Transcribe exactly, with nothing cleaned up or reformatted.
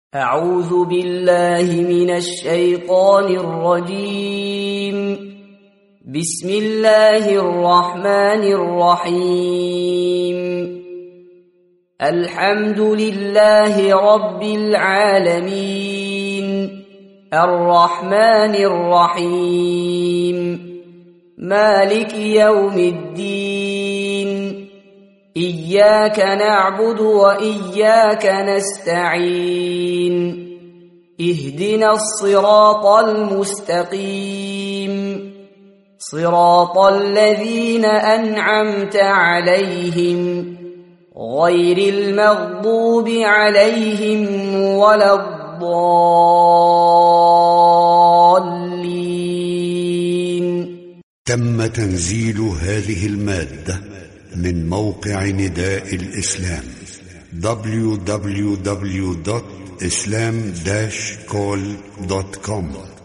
أعوذ بالله من الشيطان الرجيم. بسم الله الرحمن الرحيم. الحمد لله رب العالمين، الرحمن الرحيم، مالك يوم الدين، إياك نعبد وإياك نستعين، اهدنا الصراط المستقيم، صراط الذين أنعمت عليهم غير المغضوب عليهم ولا الضالين. تم تنزيل هذه المادة من موقع نداء الإسلام دبليو دبليو دبليو دوت إسلام داش كول دوت كوم.